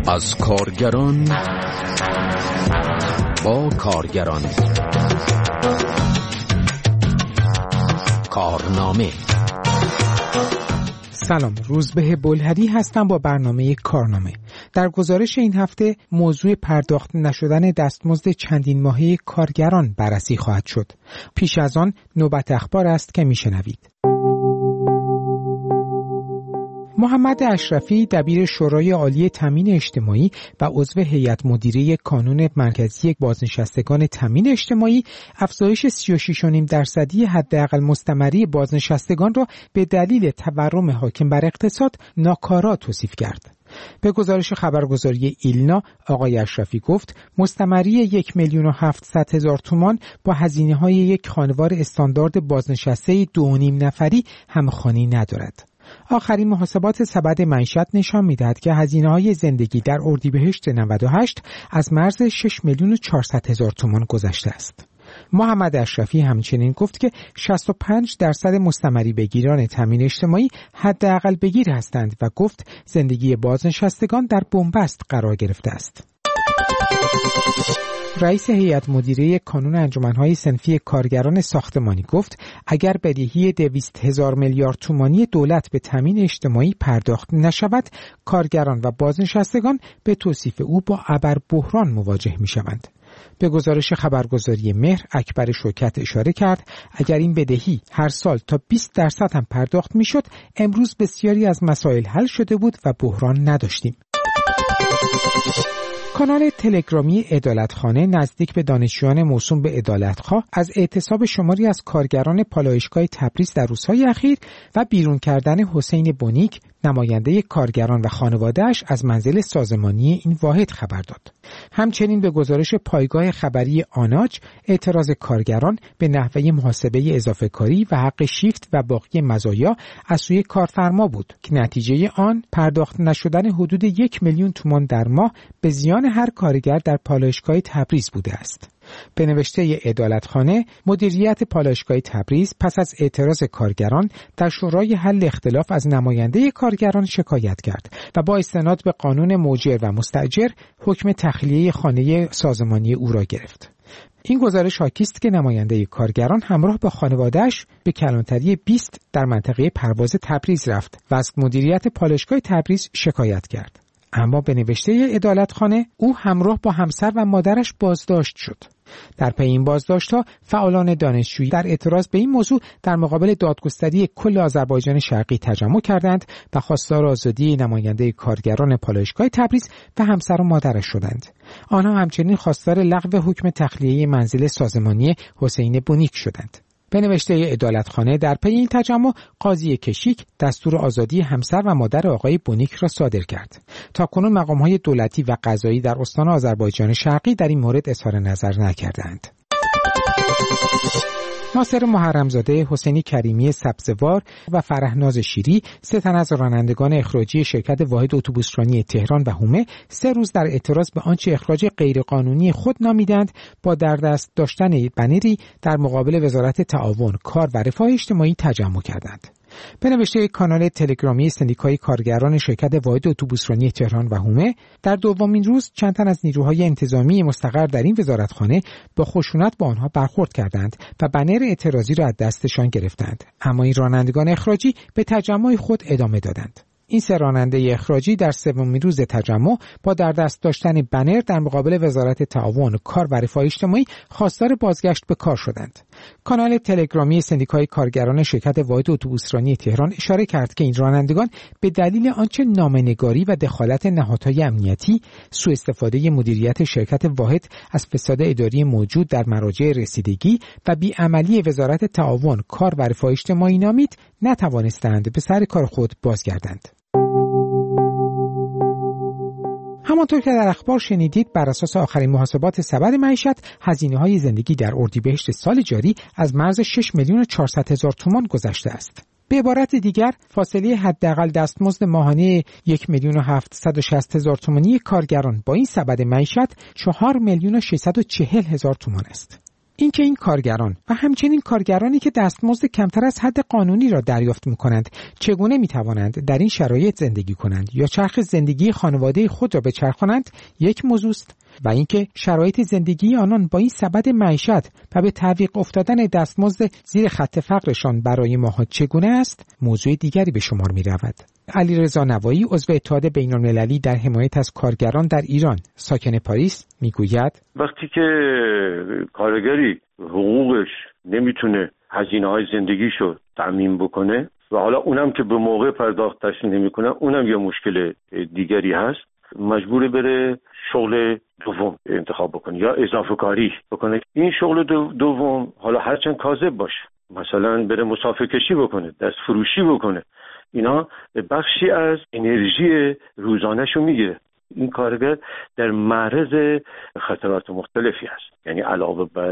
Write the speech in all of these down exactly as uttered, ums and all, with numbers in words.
از کارگران با کارگران. کارنامه. سلام، روزبه بلهدی هستم با برنامه کارنامه. در گزارش این هفته موضوع پرداخت نشدن دستمزد چندین ماهه کارگران بررسی خواهد شد. پیش از آن نوبت اخبار است که میشنوید. محمد اشرفی دبیر شورای عالی تامین اجتماعی و عضو هیئت مدیره کانون مرکزی بازنشستگان تامین اجتماعی افزایش سی و شش و نیم درصدی حداقل مستمری بازنشستگان را به دلیل تورم حاکم بر اقتصاد ناکارا توصیف کرد. به گزارش خبرگزاری ایلنا آقای اشرفی گفت مستمری یک میلیون و هفتصد هزار تومان با هزینه‌های یک خانوار استاندارد بازنشسته دو و نیم نفری همخوانی ندارد. آخرین محاسبات سبد معیشت نشان می‌دهد که هزینه‌های زندگی در اردیبهشت نود و هشت از مرز شش میلیون و چهارصد هزار تومان گذشته است. محمد اشرفی همچنین گفت که شصت و پنج درصد مستمری بگیران تامین اجتماعی حداقل بگیر هستند و گفت زندگی بازنشستگان در بنبست قرار گرفته است. رئیس هیئت مدیره کانون انجمن‌های صنفی کارگران ساختمانی گفت اگر بدهی دویست هزار میلیارد تومانی دولت به تامین اجتماعی پرداخت نشود، کارگران و بازنشستگان به توصیف او با ابربحران مواجه می‌شوند. به گزارش خبرگزاری مهر اکبر شوکت اشاره کرد اگر این بدهی هر سال تا بیست درصد هم پرداخت می‌شد، امروز بسیاری از مسائل حل شده بود و بحران نداشتیم. کانال تلگرامی عدالتخانه نزدیک به دانشجویان موسوم به عدالتخواه از اعتصاب شماری از کارگران پالایشگاه تبریز در روزهای اخیر و بیرون کردن حسین بونیک نماینده کارگران و خانواده‌اش از منزل سازمانی این واحد خبر داد. همچنین به گزارش پایگاه خبری آناج اعتراض کارگران به نحوه محاسبه اضافه کاری و حق شیفت و باقی مزایا از سوی کارفرما بود که نتیجه آن پرداخت نشدن حدود یک میلیون تومان در ماه به زیان هر کارگر در پالایشگاه تبریز بوده است. به نوشته عدالتخانه، مدیریت پالایشگاه تبریز پس از اعتراض کارگران در شورای حل اختلاف از نماینده کارگران شکایت کرد و با استناد به قانون موجر و مستاجر حکم تخلیه خانه سازمانی او را گرفت. این گزارش حاکی است که نماینده کارگران همراه با خانواده‌اش به کلانتری بیست در منطقه پرواز تبریز رفت و از مدیریت پالایشگاه تبریز شکایت کرد. اما به نوشته عدالتخانه او همراه با همسر و مادرش بازداشت شد. در پی این بازداشت‌ها فعالان دانشجویی در اعتراض به این موضوع در مقابل دادگستری کل آذربایجان شرقی تجمع کردند و خواستار آزادی نماینده کارگران پالایشگاه تبریز و همسر و مادرش شدند. آنها همچنین خواستار لغو حکم تخلیه منزل سازمانی حسین بونیک شدند. به نوشته عدالتخانه در پی این تجمع قاضی کشیک دستور آزادی همسر و مادر آقای بونیک را صادر کرد. تاکنون مقام‌های دولتی و قضایی در استان آذربایجان شرقی در این مورد اظهار نظر نکردند. ناصر محرمزاده، حسینی کریمی سبزوار و فرهناز شیری، سه تن از رانندگان اخراجی شرکت واحد اتوبوسرانی تهران و هومه، سه روز در اعتراض به آنچه اخراج غیرقانونی خود نامیدند، با در دست داشتن بنری در مقابل وزارت تعاون، کار و رفاه اجتماعی تجمع کردند. به نوشته کانال تلگرامی سندیکای کارگران شرکت واحد اتوبوسرانی تهران و هومه، در دومین روز چند تن از نیروهای انتظامی مستقر در این وزارتخانه با خشونت با آنها برخورد کردند و بنر اعتراضی را از دستشان گرفتند. اما این رانندگان اخراجی به تجمع خود ادامه دادند. این سه راننده اخراجی در سومین روز تجمع با در دست داشتن بنر در مقابل وزارت تعاون، کار و رفاه اجتماعی خواستار بازگشت به کار شدند. کانال تلگرامی سندیکای کارگران شرکت واحد اتوبوسرانی تهران اشاره کرد که این رانندگان به دلیل آنچه نامه‌نگاری و دخالت نهادهای امنیتی، سوء استفاده مدیریت شرکت واحد از فساد اداری موجود در مراجع رسیدگی و بی‌عملی وزارت تعاون، کار و رفاه اجتماعی نامید، نتوانستند به سر کار خود بازگردند. همانطور که در اخبار شنیدید، بر اساس آخرین محاسبات سبد معیشت، هزینه‌های زندگی در اردیبهشت سال جاری از مرز شش میلیون و چهارصد هزار تومان گذشته است. به عبارت دیگر، فاصله حداقل دستمزد ماهانه یک میلیون و هفتصد و شصت هزار تومانی کارگران با این سبد معیشت چهار میلیون و ششصد و چهل هزار تومان است. اینکه این کارگران و همچنین کارگرانی که دستمزد کمتر از حد قانونی را دریافت می‌کنند چگونه می‌توانند در این شرایط زندگی کنند یا چرخ زندگی خانواده خود را بچرخانند یک موضوع است و اینکه شرایط زندگی آنان با این سبد معیشت و به تعویق افتادن دستمزد زیر خط فقرشان برای ماها چگونه است موضوع دیگری به شمار می‌رود. علیرضا نوایی عضو اتحاد بین‌المللی در حمایت از کارگران در ایران ساکن پاریس میگوید وقتی که کارگری حقوقش نمیتونه هزینه‌های زندگیشو تأمین بکنه و حالا اونم که به موقع پرداختش نمیکنه اونم یه مشکل دیگری هست، مجبور بره شغل دوم انتخاب بکنه یا اضافه کاری بکنه. این شغل دو دوم حالا هرچند کاذب باشه، مثلا بره مسافر کشی بکنه، دست فروشی بکنه، اینا بخشی از انرژی روزانه‌شو میگیره. این کارگر در معرض خطرات مختلفی هست، یعنی علاوه بر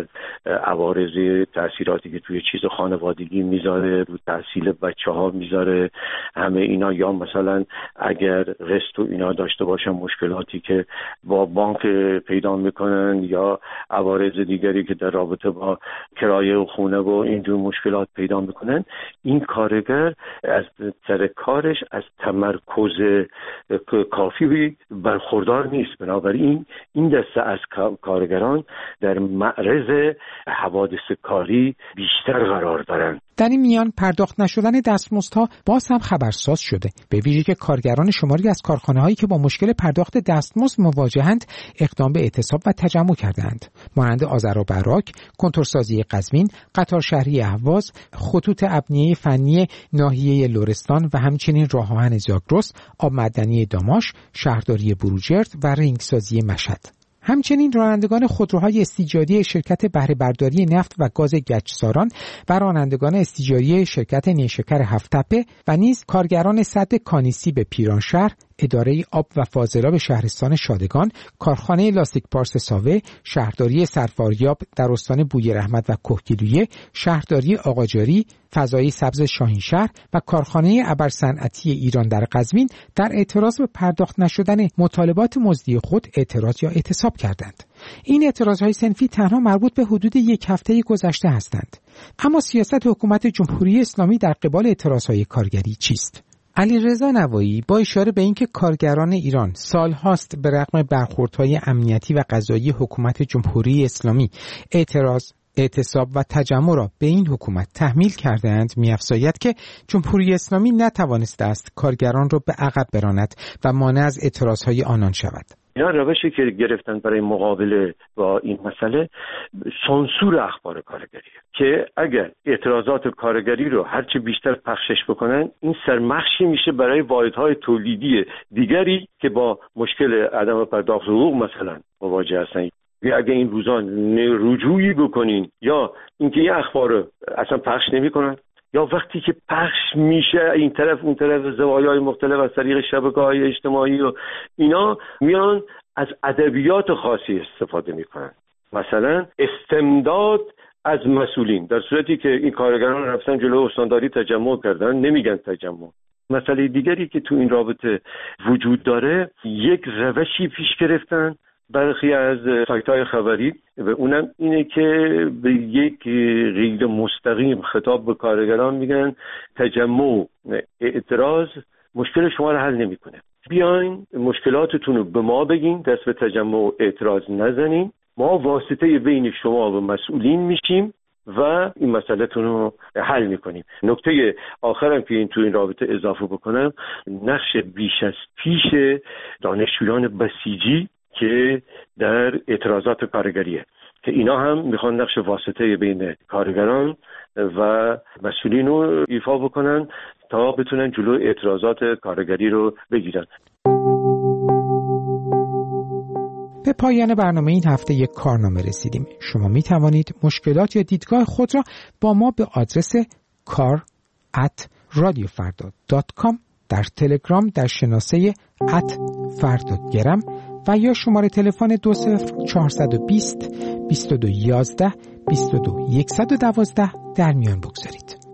عوارض تأثیراتی که توی چیز خانوادگی میذاره، رو تحصیل بچه ها میذاره، همه اینا، یا مثلا اگر قسط و اینا داشته باشن مشکلاتی که با بانک پیدا میکنن یا عوارض دیگری که در رابطه با کرایه و خونه و اینجور مشکلات پیدا میکنن، این کارگر از سر کارش از تمرکز کافی برخوردار نیست. بنابراین این دسته از کارگران در معرض حوادث کاری بیشتر قرار دارند. در این میان پرداخت نشدن دستمزدها باز هم خبرساز شده، به ویژه که کارگران شماری از کارخانه‌هایی که با مشکل پرداخت دستمزد مواجهند اقدام به اعتصاب و تجمع کردند، مانند آذر و براک، کنتورسازی قزوین، قطار شهری اهواز، خطوط ابنیه فنی ناحیه لرستان و همچنین راه آهن زاگرس، آب معدنی داماش، شهرداری بروجرد و رنگسازی مشهد. همچنین رانندگان خودروهای استیجاری شرکت بهره برداری نفت و گاز گچساران و رانندگان استیجاری شرکت نیشکر هفت‌تپه و نیز کارگران سد کانیسی به پیرانشهر، اداره آب و فاضلاب شهرستان شادگان، کارخانه لاستیک پارس ساوه، شهرداری سرفاریاب در استان بویراحمد و کهگیلویه، شهرداری آقاجاری، فضای سبز شاهینشهر و کارخانه ابرصنعتی ایران در قزوین در اعتراض به پرداخت نشدن مطالبات مزدی خود اعتراض یا اعتصاب کردند. این اعتراضهای صنفی تنها مربوط به حدود یک هفته گذشته هستند. اما سیاست حکومت جمهوری اسلامی در قبال اعتراضهای کارگری چیست؟ علیرضا نوایی با اشاره به اینکه کارگران ایران سالهاست به رغم برخوردهای امنیتی و قضایی حکومت جمهوری اسلامی اعتراض، اعتصاب و تجمع را به این حکومت تحمیل کرده‌اند، می‌افزاید که جمهوری اسلامی نتوانسته است کارگران را به عقب براند و مانع از اعتراضهای آنان شود. اینا روشی که گرفتن برای مقابله با این مسئله سانسور اخبار کارگریه که اگر اعتراضات کارگری رو هرچی بیشتر پخشش بکنن، این سرمخشی میشه برای واحدهای تولیدی دیگری که با مشکل عدم پرداخت حقوق مثلا مواجه هستن. اگه این روزان رجوعی بکنین یا اینکه این اخبار رو اصلا پخش نمی‌کنن، یا وقتی که پخش میشه این طرف اون طرف زوایای مختلف از طریق شبکه‌های اجتماعی و اینا میان از ادبیات خاصی استفاده میکنن، مثلا استمداد از مسئولین، در صورتی که این کارگران رفتن جلو استانداری تجمع کردن نمیگن تجمع. مسئله دیگری که تو این رابطه وجود داره، یک روشی پیش گرفتن برخی از سایت‌های خبری و اونم اینه که به یک غیر مستقیم خطاب به کارگران میگن تجمع، اعتراض مشکل شما رو حل نمیکنه، بیاین مشکلاتتون رو به ما بگین، دست به تجمع و اعتراض نزنین، ما واسطه بین شما و مسئولین میشیم و این مسئله‌تون رو حل میکنیم. نکته آخرم که این تو این رابطه اضافه بکنم، نقش بیش از پیش دانشجویان بسیجی که در اعتراضات کارگریه که اینا هم میخوان نقش واسطه بین کارگران و مسئولین رو ایفا بکنن تا بتونن جلو اعتراضات کارگری رو بگیرن. به پایان برنامه این هفته یک کارنامه رسیدیم. شما می توانید مشکلات یا دیدگاه خود را با ما به آدرس کار ات رادیو فردا دات کام در تلگرام در شناسه ات فردا گرم و یا شماره تلفن دو صفر چهارصد و بیست بیست و دو یازده بیست و دو صد و دوازده در میان بگذارید.